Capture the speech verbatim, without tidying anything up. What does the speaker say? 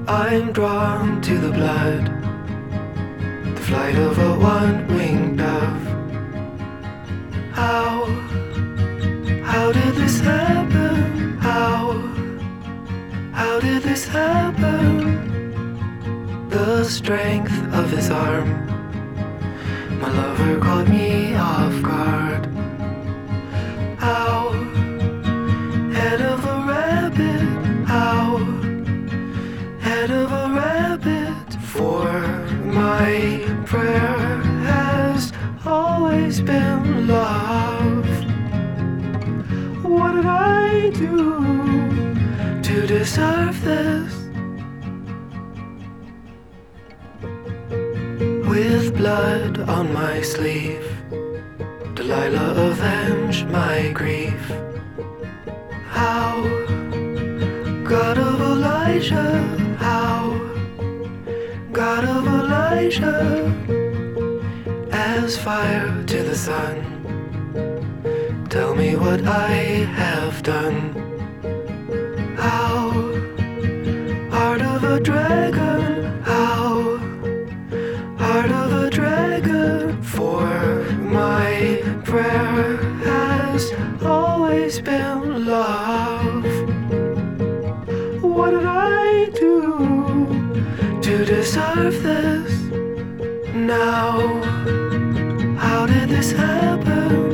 I'm drawn to the blood, the flight of a one-winged dove. How, how did this happen? How, how did this happen? The strength of his arm, my lover caught me off guard. How, head of a rabbit, how, head of a rabbit, for my prayer has always been love. What did I do to deserve this? With blood on my sleeve, Delilah avenge my grief. How, God of Elijah, how, God of Elijah, as fire to the sun, tell me what I have done. How, heart of a dragon, how, heart of a dragon, for my prayer has always been love. What did I do to deserve this? Now, how did this happen?